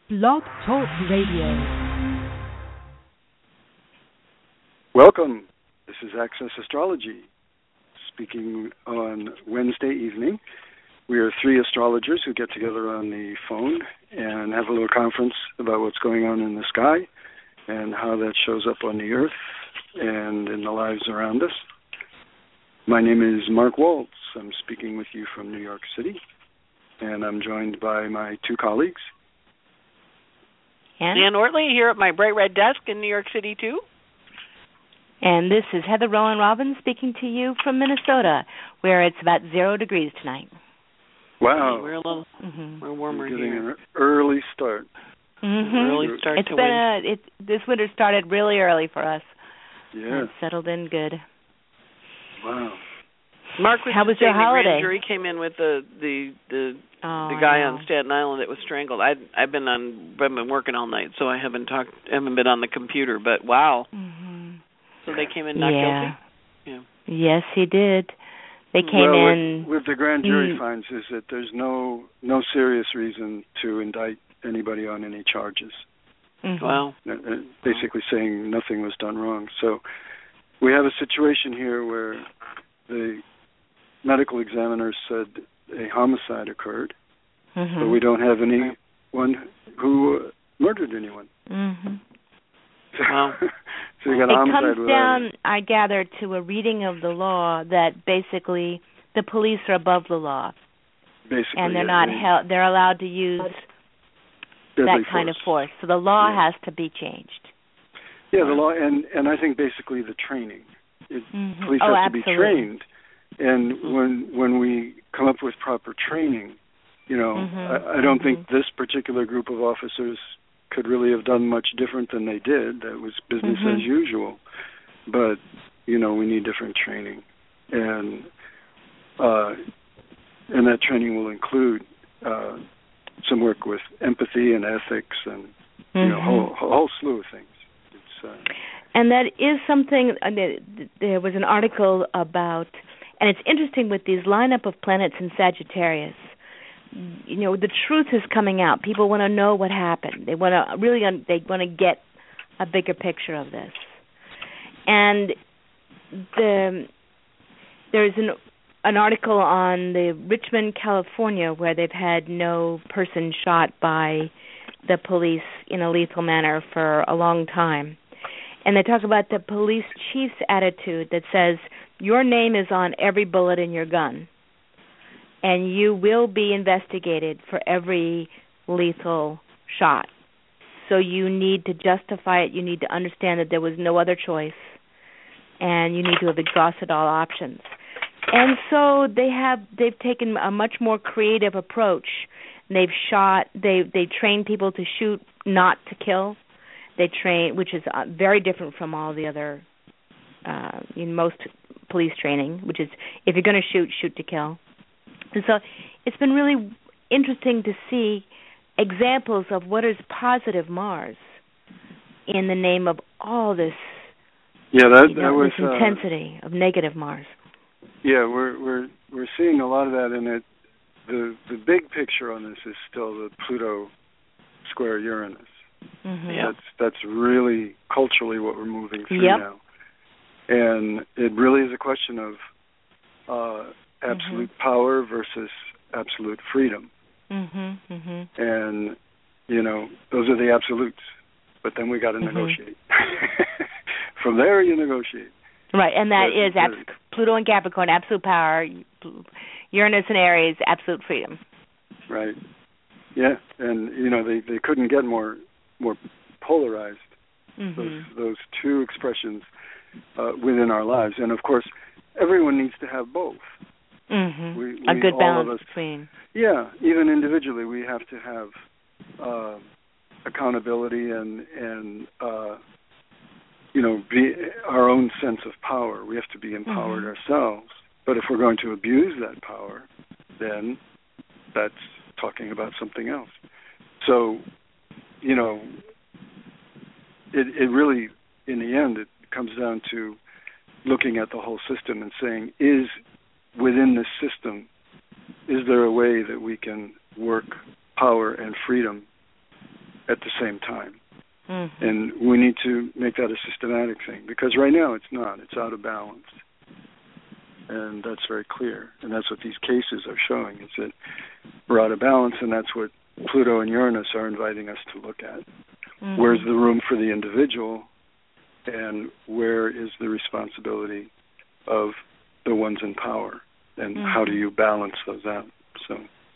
Blog Talk Radio. Welcome. This is Access Astrology, speaking on Wednesday evening. We are three astrologers who get together on the phone and have a little conference about what's going on in the sky and how that shows up on the earth and in the lives around us. My name is Mark Waltz. I'm speaking with you from New York City, and I'm joined by my two colleagues. Ann Ortley here at my bright red desk in New York City, too. And this is Heather Rowan Robbins speaking to you from Minnesota, where it's about 0 degrees tonight. Wow. We're a little we're warmer getting here. An early start. Early start it's to been this winter started really early for us. Yeah. It's settled in good. Wow. Mark was How was saying your holiday? The grand jury came in with the guy on Staten Island that was strangled. I've been working all night, so I haven't been on the computer. But wow. So they came in not guilty. Yeah. Yes, he did. They came in. With the grand jury finds is that there's no serious reason to indict anybody on any charges. Wow. Basically saying nothing was done wrong. So we have a situation here where the medical examiner said a homicide occurred, but we don't have anyone who murdered anyone. Wow. So you got a homicide. It comes down, I gather, to a reading of the law that basically the police are above the law. Basically, and they're not held. They're allowed to use that kind of force. So the law has to be changed. Yeah, the law, and I think basically the training. Police have to be trained, and when we come up with proper training, I don't think this particular group of officers could really have done much different than they did. That was business as usual. But, we need different training. And that training will include some work with empathy and ethics and a whole slew of things. And that is something, there was an article about, and it's interesting with these lineup of planets in Sagittarius. The truth is coming out. People want to know what happened. They want to get a bigger picture of this. And there's an article on the Richmond, California, where they've had no person shot by the police in a lethal manner for a long time. And they talk about the police chief's attitude that says, your name is on every bullet in your gun, and you will be investigated for every lethal shot. So you need to justify it. You need to understand that there was no other choice, and you need to have exhausted all options. And so they've taken a much more creative approach. They train people to shoot, not to kill. They train, which is very different from all the other, in most police training, which is if you're going to shoot to kill. And so it's been really interesting to see examples of what is positive Mars in the name of all this, that was this intensity of negative Mars. Yeah, we're seeing a lot of that in it. The big picture on this is still the Pluto square Uranus. That's really culturally what we're moving through now. And it really is a question of absolute power versus absolute freedom. And, those are the absolutes. But then we got to negotiate. From there, you negotiate. Right, and that is Pluto and Capricorn, absolute power. Uranus and Aries, absolute freedom. Right. Yeah, and, they couldn't get more polarized, those two expressions within our lives. And, of course, everyone needs to have both. A good balance between. Yeah, even individually, we have to have accountability and be our own sense of power. We have to be empowered ourselves. But if we're going to abuse that power, then that's talking about something else. So, it really, in the end, it comes down to looking at the whole system and saying, within this system, is there a way that we can work power and freedom at the same time. And we need to make that a systematic thing, because right now it's not. It's out of balance. And that's very clear. And that's what these cases are showing, is that we're out of balance, and that's what Pluto and Uranus are inviting us to look at. Where's the room for the individual, and where is the responsibility of the ones in power, and how do you balance those out? So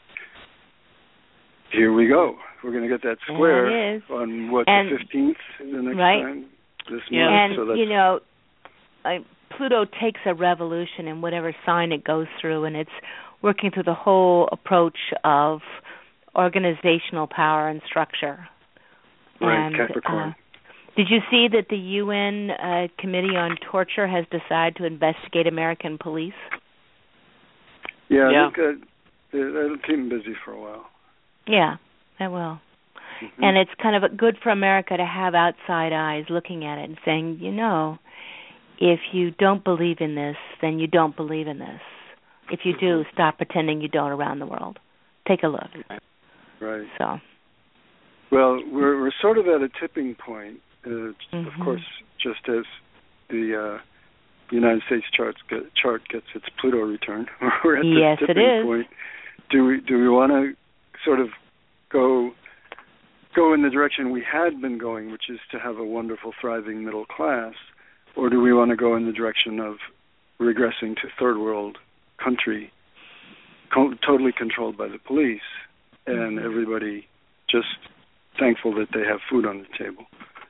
here we go. We're going to get that square on the 15th, the next time this month. And so that's, you know, Pluto takes a revolution in whatever sign it goes through, and it's working through the whole approach of organizational power and structure. Right, and, Capricorn. Did you see that the UN Committee on Torture has decided to investigate American police? Yeah. I think that'll keep them busy for a while. Yeah, that will. And it's kind of good for America to have outside eyes looking at it and saying, you know, if you don't believe in this, then you don't believe in this. If you do, stop pretending you don't around the world. Take a look. Right. So. Well, we're sort of at a tipping point. Of course, just as the United States chart gets its Pluto return, we're at this tipping point. Do we want to sort of go in the direction we had been going, which is to have a wonderful, thriving middle class, or do we want to go in the direction of regressing to third world country, totally controlled by the police, and everybody just thankful that they have food on the table?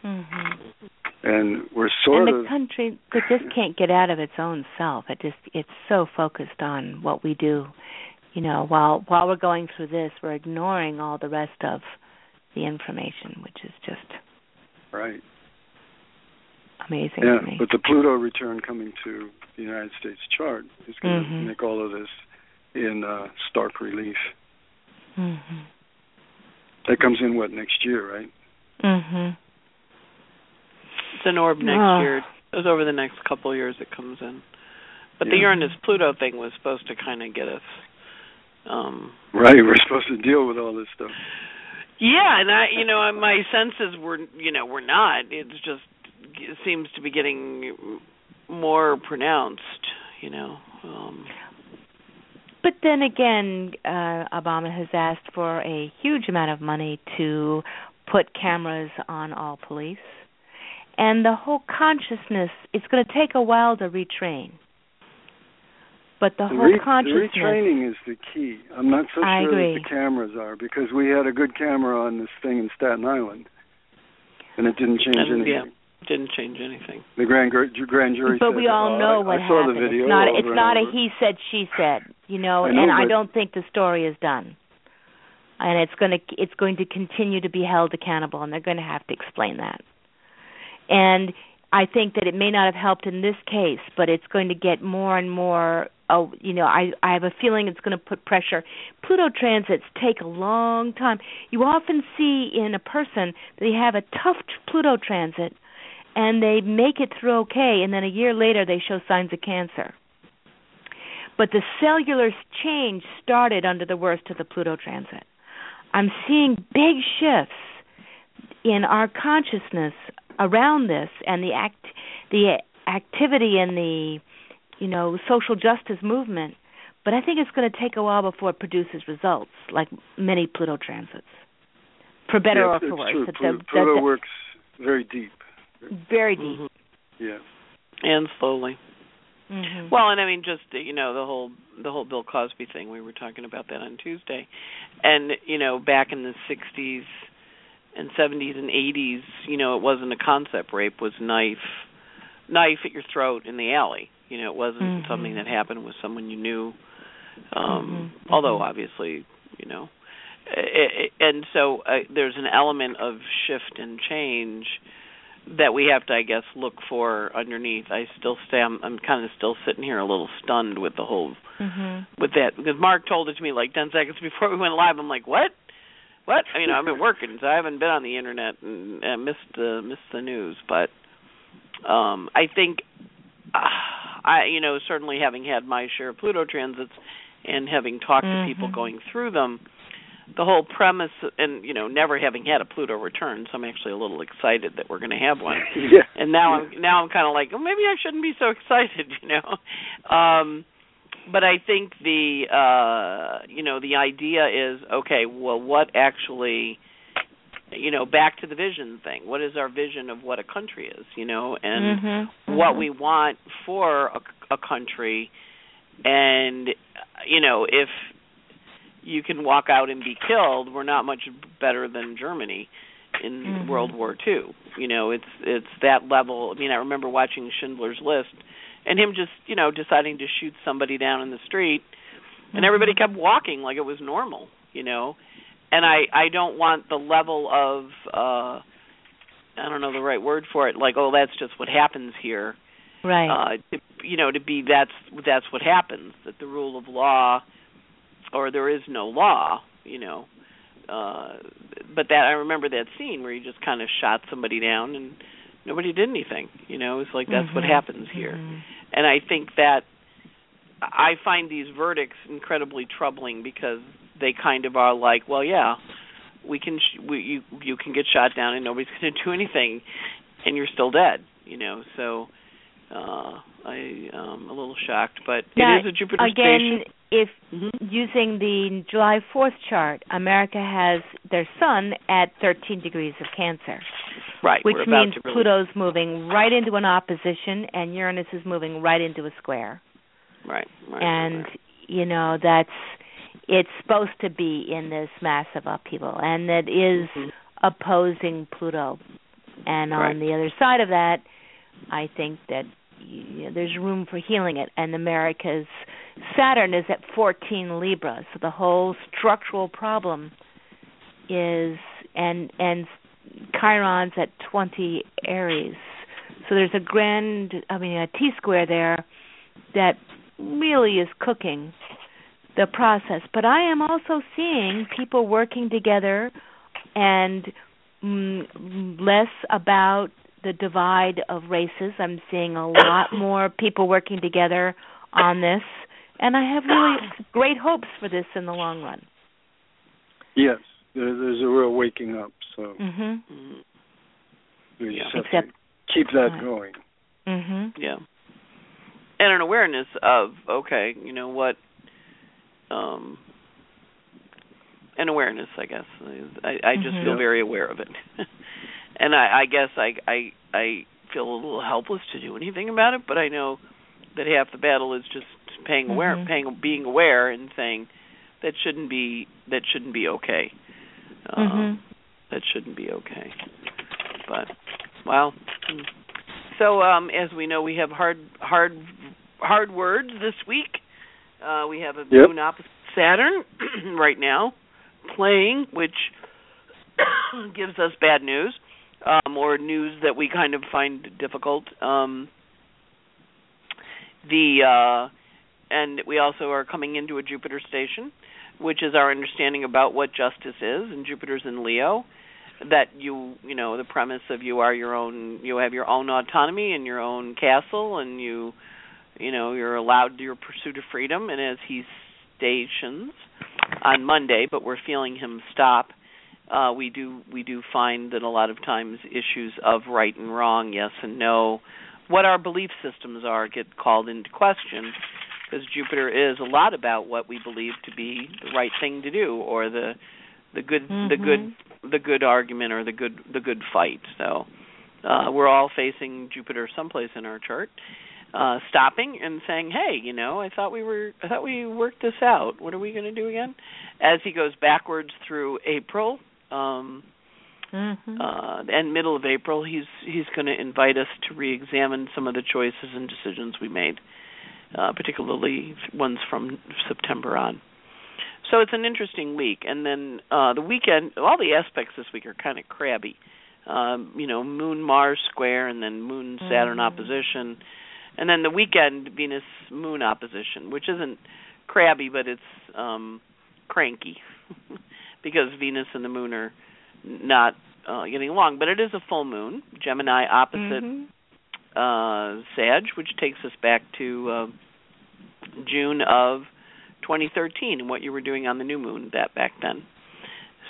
And we're sort of... And the country that just can't get out of its own self. It's so focused on what we do. You know, while we're going through this, we're ignoring all the rest of the information, which is just amazing to me. But the Pluto return coming to the United States chart is going to make all of this in stark relief. That comes in, next year, right? It's an orb next year. It was over the next couple of years it comes in. But the Uranus-Pluto thing was supposed to kind of get us... right, we're supposed to deal with all this stuff. Yeah, and my senses were not. It's just, it seems to be getting more pronounced, But then again, Obama has asked for a huge amount of money to put cameras on all police. And the whole consciousness, it's going to take a while to retrain. But the whole consciousness... The retraining is the key. I'm not so sure that the cameras are, because we had a good camera on this thing in Staten Island, and it didn't change anything. Yeah, didn't change anything. The grand jury but said, we all know what I happened. saw the video. It's not a he said, she said, and I don't think the story is done. And it's going to continue to be held accountable, and they're going to have to explain that. And I think that it may not have helped in this case, but it's going to get more and more. I have a feeling it's going to put pressure. Pluto transits take a long time. You often see in a person that they have a tough Pluto transit, and they make it through okay, and then a year later they show signs of cancer. But the cellular change started under the worst of the Pluto transit. I'm seeing big shifts in our consciousness around this, and the activity in the social justice movement, but I think it's going to take a while before it produces results, like many Pluto transits, for better or for worse. True. Pluto works very deep. Very deep. Yeah. And slowly. Well, and I mean, just the whole Bill Cosby thing. We were talking about that on Tuesday, and back in the 60s and 70s and 80s, it wasn't a concept. Rape was knife at your throat in the alley. It wasn't something that happened with someone you knew. Although obviously, and so there's an element of shift and change that we have to, I guess, look for underneath. I'm kind of still sitting here a little stunned with the whole, with that, because Mark told it to me like 10 seconds before we went live. I'm like, what? I've been working, so I haven't been on the internet and missed the news. But I think, certainly having had my share of Pluto transits and having talked to people going through them, the whole premise, and never having had a Pluto return, so I'm actually a little excited that we're going to have one. Yeah. And now I'm kind of like, well, maybe I shouldn't be so excited, But I think the the idea is, okay, well, what actually, back to the vision thing. What is our vision of what a country is, and what we want for a country, and if you can walk out and be killed, we're not much better than Germany in World War II. It's that level. I mean, I remember watching Schindler's List and him just, deciding to shoot somebody down in the street, and everybody kept walking like it was normal, And I don't want the level of, I don't know the right word for it, like, oh, that's just what happens here. Right. To be that's what happens, that the rule of law, or there is no law, but that I remember that scene where he just kind of shot somebody down and nobody did anything. It's like that's what happens here. And I think that I find these verdicts incredibly troubling because they kind of are like, well, yeah, you can get shot down and nobody's going to do anything, and you're still dead. So I'm a little shocked, but now, it is a Jupiter again, station. If using the July 4th chart, America has their sun at 13 degrees of Cancer. Right. Which means Pluto's moving right into an opposition and Uranus is moving right into a square. Right. And, it's supposed to be in this massive upheaval, and it is opposing Pluto. And on the other side of that, I think that there's room for healing it. And America's Saturn is at 14 Libra, so the whole structural problem is, and Chiron's at 20 Aries. So there's a T-square there that really is cooking the process. But I am also seeing people working together and less about the divide of races. I'm seeing a lot more people working together on this, and I have really great hopes for this in the long run. Yes, there's a real waking up, so we just have to keep that going. Yeah. And an awareness of, okay, what, an awareness, I guess. I just feel very aware of it. And I guess I feel a little helpless to do anything about it, but I know that half the battle is just being aware and saying that shouldn't be okay. That shouldn't be okay. But so as we know, we have hard words this week. We have a moon opposite Saturn right now playing, which gives us bad news, or news that we kind of find difficult. And we also are coming into a Jupiter station, which is our understanding about what justice is, and Jupiter's in Leo. That the premise of you have your own autonomy and your own castle, and you're allowed your pursuit of freedom. And as he stations on Monday, but we're feeling him stop, we do find that a lot of times issues of right and wrong, yes and no, what our belief systems are, get called into question, because Jupiter is a lot about what we believe to be the right thing to do, or the good argument, or the good fight. So we're all facing Jupiter someplace in our chart, stopping and saying, "Hey, I thought we worked this out. What are we going to do again?" As he goes backwards through April, and middle of April, he's going to invite us to re-examine some of the choices and decisions we made, particularly ones from September on. So it's an interesting week. And then the weekend, all the aspects this week are kind of crabby. Moon-Mars square, and then Moon-Saturn opposition. And then the weekend, Venus-Moon opposition, which isn't crabby, but it's cranky because Venus and the Moon are not getting along. But it is a full moon, Gemini opposite Sag, which takes us back to June of 2013 and what you were doing on the new moon back then.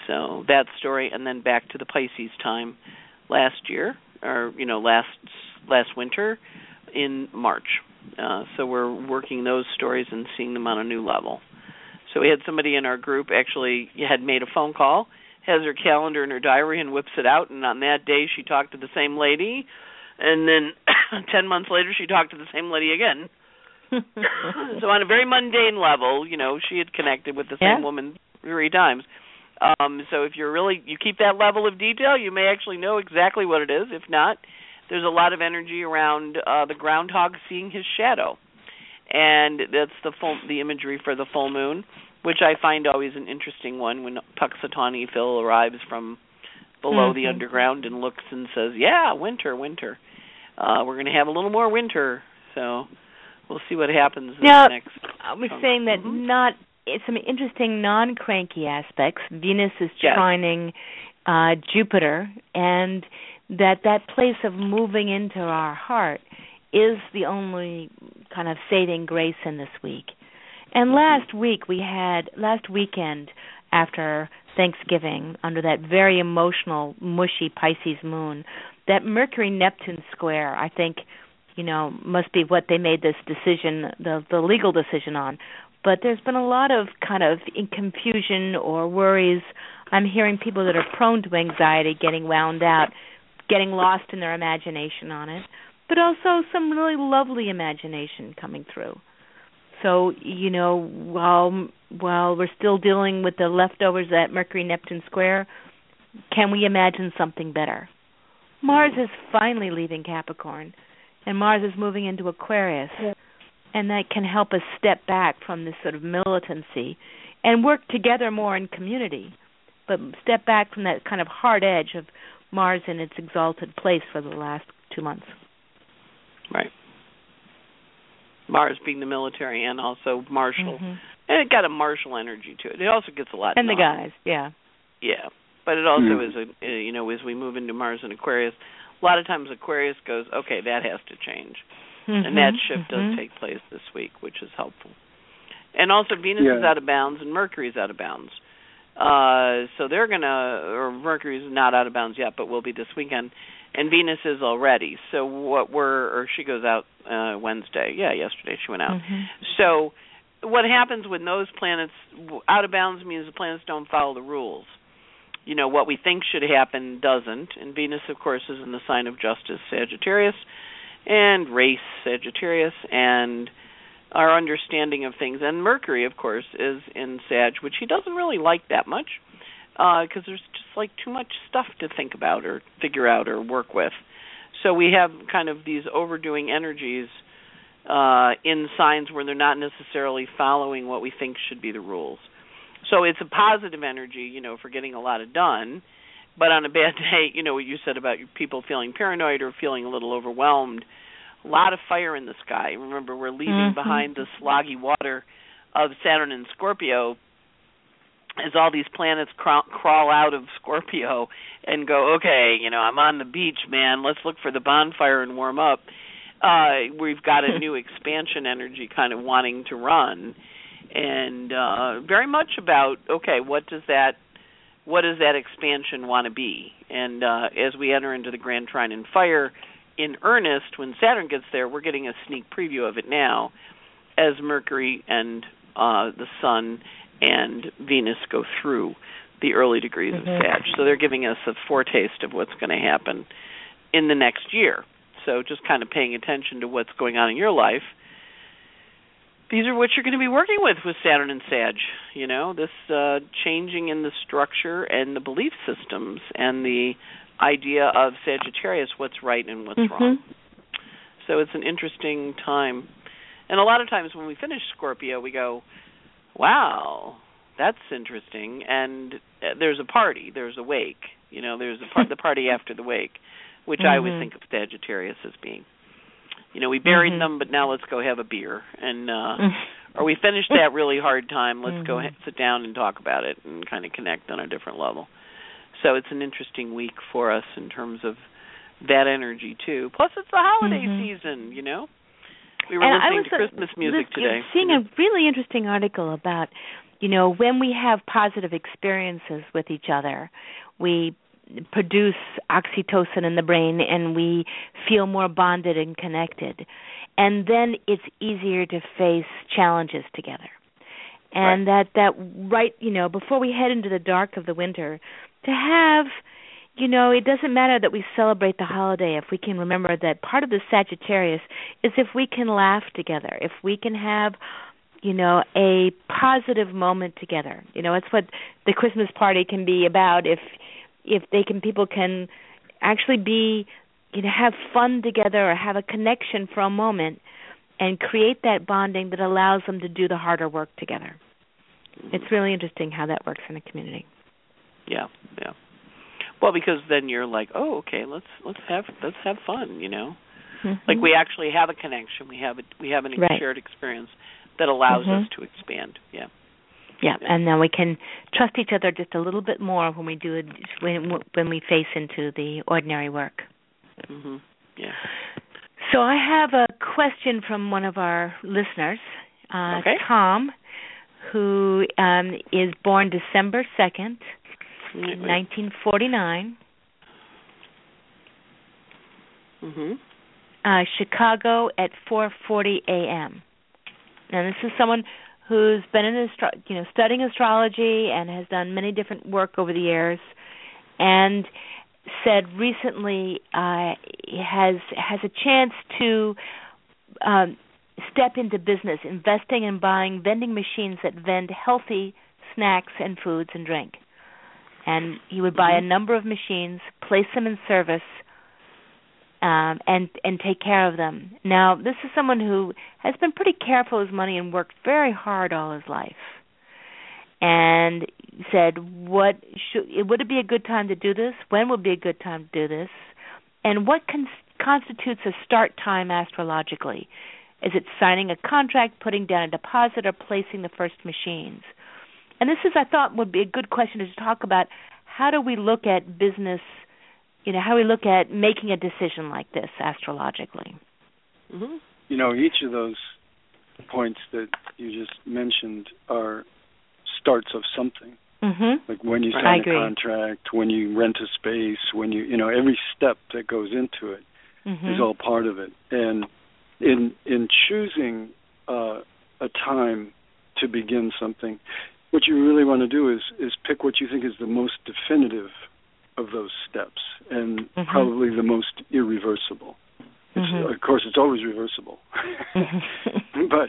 So that story, and then back to the Pisces time last year, or last winter in March. So we're working those stories and seeing them on a new level. So we had somebody in our group actually had made a phone call, has her calendar in her diary and whips it out, and on that day she talked to the same lady, and then 10 months later she talked to the same lady again. So on a very mundane level, she had connected with the same woman 3 times. So if you keep that level of detail, you may actually know exactly what it is. If not, there's a lot of energy around the groundhog seeing his shadow. And that's the imagery for the full moon, which I find always an interesting one when Puxatawny Phil arrives from below the underground and looks and says, yeah, winter. We're going to have a little more winter. So we'll see what happens next. I was saying that some interesting non-cranky aspects. Venus is trining Jupiter, and that place of moving into our heart is the only kind of saving grace in this week. And last weekend after Thanksgiving, under that very emotional, mushy Pisces moon, that Mercury-Neptune square, I think, must be what they made this decision, the legal decision on. But there's been a lot of kind of confusion or worries. I'm hearing people that are prone to anxiety getting wound out, getting lost in their imagination on it, but also some really lovely imagination coming through. So, while we're still dealing with the leftovers at Mercury-Neptune square, can we imagine something better? Mars is finally leaving Capricorn, and Mars is moving into Aquarius. Yeah. And that can help us step back from this sort of militancy and work together more in community, but step back from that kind of hard edge of Mars in its exalted place for the last 2 months. Right. Mars being the military and also martial. And it got a martial energy to it. It also gets a lot and done. The guys, yeah. Yeah. But it also is, as we move into Mars and Aquarius, a lot of times Aquarius goes, okay, that has to change. And that shift does take place this week, which is helpful. And also Venus is out of bounds and Mercury is out of bounds. So they're going to, or Mercury's not out of bounds yet, but will be this weekend. And Venus is already. So she goes out Wednesday. Yeah, yesterday she went out. So what happens when those planets, out of bounds means the planets don't follow the rules. What we think should happen doesn't. And Venus, of course, is in the sign of Justice, Sagittarius, and race, Sagittarius, and our understanding of things. And Mercury, of course, is in Sag, which he doesn't really like that much because there's just too much stuff to think about or figure out or work with. So we have kind of these overdoing energies in signs where they're not necessarily following what we think should be the rules. So it's a positive energy, for getting a lot done. But on a bad day, what you said about people feeling paranoid or feeling a little overwhelmed, a lot of fire in the sky. Remember, we're leaving behind the sloggy water of Saturn and Scorpio as all these planets crawl out of Scorpio and go, okay, I'm on the beach, man. Let's look for the bonfire and warm up. We've got a new expansion energy kind of wanting to run. And very much about, okay, what does that expansion want to be? And as we enter into the Grand Trine in Fire in earnest, when Saturn gets there, we're getting a sneak preview of it now as Mercury and the Sun and Venus go through the early degrees of Sag. So they're giving us a foretaste of what's going to happen in the next year. So just kind of paying attention to what's going on in your life. These are what you're going to be working with Saturn and Sag, this changing in the structure and the belief systems and the idea of Sagittarius, what's right and what's wrong. So it's an interesting time. And a lot of times when we finish Scorpio, we go, wow, that's interesting. And there's a party, there's a wake, there's the party after the wake, which I always think of Sagittarius as being. We buried them, but now let's go have a beer. And or we finished that really hard time, let's go sit down and talk about it and kind of connect on a different level. So it's an interesting week for us in terms of that energy, too. Plus, it's the holiday season, We were listening to Christmas music today. Seeing a really interesting article about, when we have positive experiences with each other, we produce oxytocin in the brain and we feel more bonded and connected. And then it's easier to face challenges together. And before we head into the dark of the winter, to have, it doesn't matter that we celebrate the holiday if we can remember that part of the Sagittarius is if we can laugh together, if we can have, a positive moment together. It's what the Christmas party can be about if people can actually be, have fun together or have a connection for a moment and create that bonding that allows them to do the harder work together. It's really interesting how that works in a community. Yeah. Well, because then you're like, oh, okay, let's have fun, Mm-hmm. Like we actually have a connection. We have an shared experience that allows us to expand. Yeah. Yeah, and then we can trust each other just a little bit more when we do it when we face into the ordinary work. Mm-hmm. Yeah. So I have a question from one of our listeners, Tom, who is born December 2nd, 1949. Mm-hmm. Chicago at 4:40 a.m. And this is someone who's been studying astrology and has done many different work over the years, and said recently has a chance to step into business, investing and buying vending machines that vend healthy snacks and foods and drink. And he would buy a number of machines, place them in service, and take care of them. Now, this is someone who has been pretty careful with his money and worked very hard all his life. And said, would it be a good time to do this? When would be a good time to do this? And what constitutes a start time astrologically? Is it signing a contract, putting down a deposit, or placing the first machines? And this is, I thought, would be a good question to talk about. How do we look at business, how we look at making a decision like this astrologically? Mm-hmm. Each of those points that you just mentioned are starts of something. Mm-hmm. Like when you sign a contract, when you rent a space, when every step that goes into it is all part of it. And in choosing a time to begin something, what you really want to do is pick what you think is the most definitive of those steps and probably the most irreversible. Of course, it's always reversible. But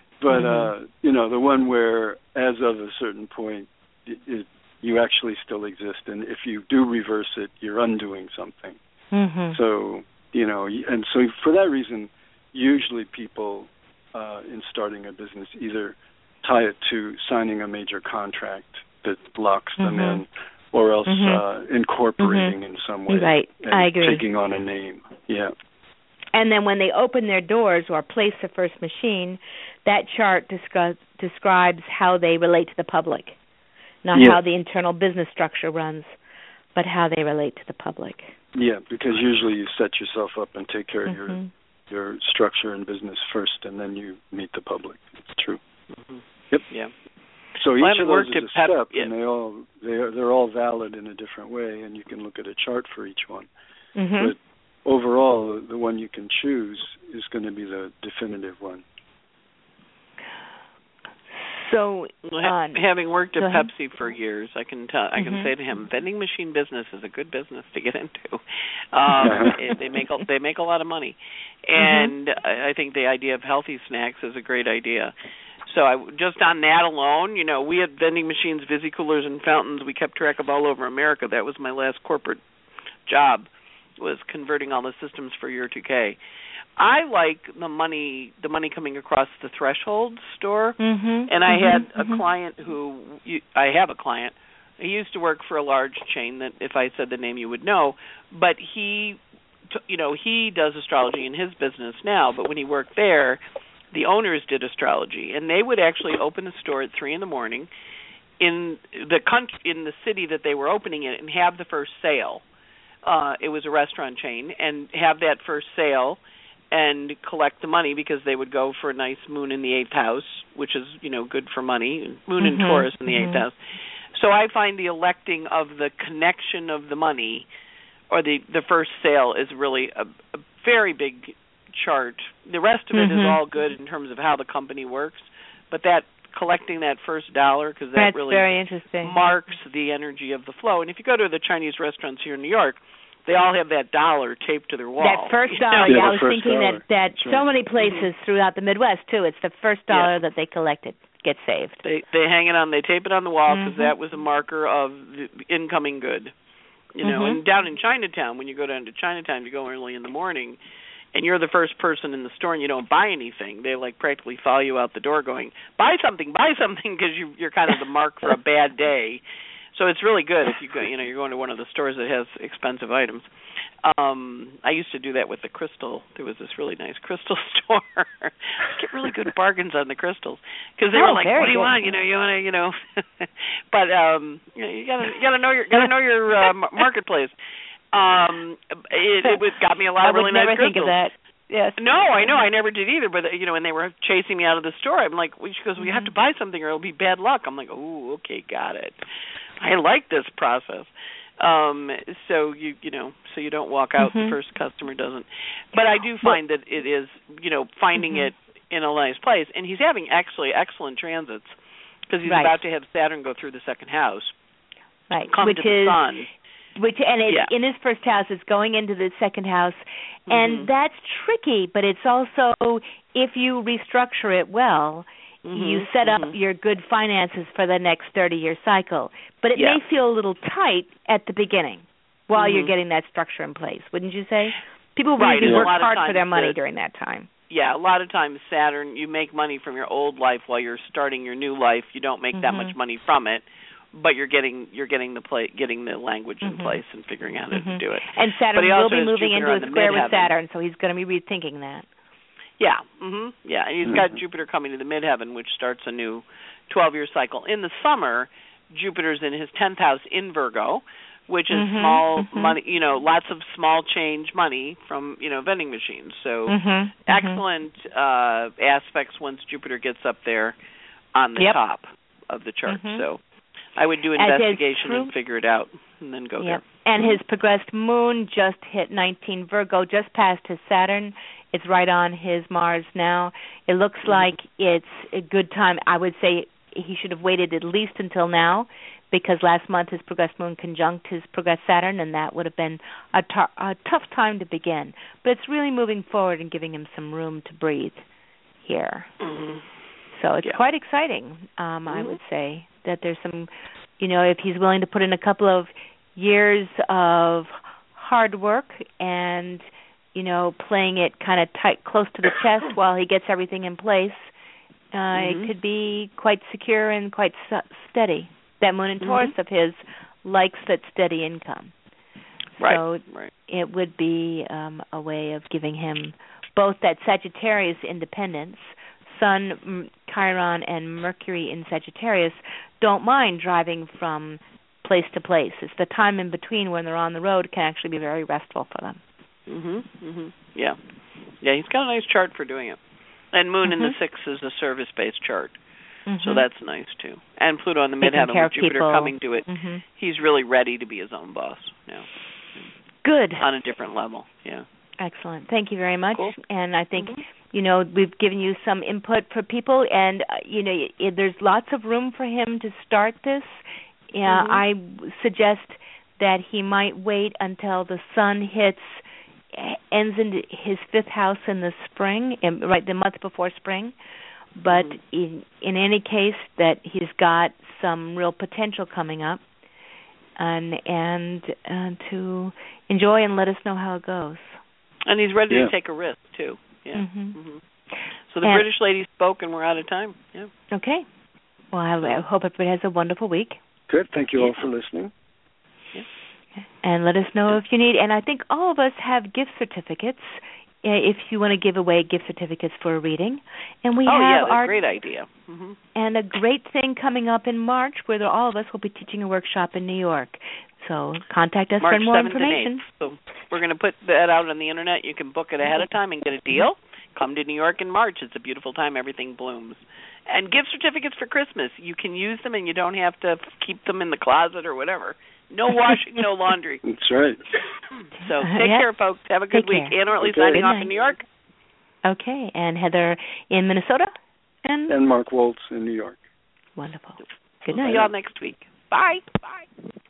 the one where, as of a certain point, you actually still exist, and if you do reverse it, you're undoing something. So, and so for that reason, usually people in starting a business either tie it to signing a major contract that locks them in, or else incorporating in some way. Right, I agree. Taking on a name, yeah. And then when they open their doors or place the first machine, that chart describes how they relate to the public, not how the internal business structure runs, but how they relate to the public. Yeah, because usually you set yourself up and take care of your structure and business first, and then you meet the public. It's true. Yep. Yeah. So each of those is a step, and they're all valid in a different way, and you can look at a chart for each one. But overall, the one you can choose is going to be the definitive one. So, having worked at Pepsi for years, I can say to him, vending machine business is a good business to get into. They make a lot of money, and I think the idea of healthy snacks is a great idea. So just on that alone, we had vending machines, Visi coolers, and fountains. We kept track of all over America. That was my last corporate job, was converting all the systems for Year 2K. I like the money coming across the threshold store. And I had a client I have a client. He used to work for a large chain that if I said the name you would know, but he does astrology in his business now, but when he worked there, the owners did astrology, and they would actually open a store at 3 a.m. in the city that they were opening it and have the first sale. It was a restaurant chain, and have that first sale and collect the money, because they would go for a nice moon in the 8th house, which is, good for money, moon in Taurus in the 8th house. So I find the electing of the connection of the money, or the first sale, is really a very big chart. The rest of it is all good in terms of how the company works, but that collecting that first dollar, because that really very interesting. Marks the energy of the flow. And if you go to the Chinese restaurants here in New York, they all have that dollar taped to their wall. That first dollar, Yeah, I was thinking dollar. that so many places throughout the Midwest, too, it's the first dollar that they collected gets saved. They hang it on, they tape it on the wall, because that was a marker of the incoming good. And down in Chinatown, when you go down to Chinatown, you go early in the morning, and you're the first person in the store and you don't buy anything, they practically follow you out the door going, buy something, because you're kind of the mark for a bad day. So it's really good if you go, you're going to one of the stores that has expensive items. I used to do that with the crystal. There was this really nice crystal store. Get really good bargains on the crystals, because they were like, "What do you want? You want to, But you gotta know your marketplace. It got me a lot of really nice crystals. I would never think of that. Yes. No, I know. I never did either. But and they were chasing me out of the store. I'm like, she goes, "Well, you have to buy something, or it'll be bad luck." I'm like, "Oh, okay, got it. I like this process." So you don't walk out. The first customer doesn't. But I do find that it is, finding it in a nice place. And he's having excellent transits, because he's about to have Saturn go through the second house. Right. Come to the sun. In his first house, it's going into the second house, and that's tricky. But it's also, if you restructure it well, you set up your good finances for the next 30-year cycle. But it may feel a little tight at the beginning while you're getting that structure in place, wouldn't you say? People really work hard for their money during that time. Yeah, a lot of times Saturn, you make money from your old life while you're starting your new life. You don't make that much money from it, but you're getting the language in place and figuring out how to do it. And Saturn will be moving into a square with Saturn, so he's going to be rethinking that. Yeah, yeah, and he's got Jupiter coming to the midheaven, which starts a new 12-year cycle. In the summer, Jupiter's in his 10th house in Virgo, which is small money, lots of small change money from, vending machines. So excellent aspects once Jupiter gets up there on the top of the chart. So I would do investigation and figure it out and then go there. And his progressed moon just hit 19 Virgo, just past his Saturn. It's right on his Mars now. It looks like it's a good time. I would say he should have waited at least until now, because last month his progressed moon conjunct his progressed Saturn, and that would have been a tough time to begin. But it's really moving forward and giving him some room to breathe here. So it's quite exciting, I would say, that there's some, if he's willing to put in a couple of years of hard work and, playing it kind of tight, close to the chest while he gets everything in place, it could be quite secure and quite steady. That moon in Taurus of his likes that steady income. So it would be a way of giving him both that Sagittarius independence. Sun, Chiron, and Mercury in Sagittarius don't mind driving from place to place. It's the time in between when they're on the road can actually be very restful for them. Yeah, he's got a nice chart for doing it. And Moon in the 6th is a service-based chart, so that's nice too. And Pluto in the midheaven with Jupiter coming to it. He's really ready to be his own boss now. Good. On a different level, Excellent. Thank you very much. Cool. And I think, we've given you some input for people, and, there's lots of room for him to start this. I suggest that he might wait until the sun ends into his 5th house in the spring, the month before spring. But in any case, that he's got some real potential coming up, and to enjoy and let us know how it goes. And he's ready to take a risk too. So the British lady spoke, and we're out of time. Okay. Well, I hope everybody has a wonderful week. Good. Thank you all for listening. And let us know if you need. And I think all of us have gift certificates. If you want to give away gift certificates for a reading, and we have that's a great idea. And a great thing coming up in March, where all of us will be teaching a workshop in New York. So contact us March for more 7th information. And 8th. So we're going to put that out on the internet. You can book it ahead of time and get a deal. Come to New York in March. It's a beautiful time. Everything blooms. And gift certificates for Christmas. You can use them, and you don't have to keep them in the closet or whatever. No washing, no laundry. That's right. So take care, folks. Have a good week. Anne Ortley signing off in New York. Okay. And Heather in Minnesota? And Mark Waltz in New York. Wonderful. Good night. See you all next week. Bye. Bye.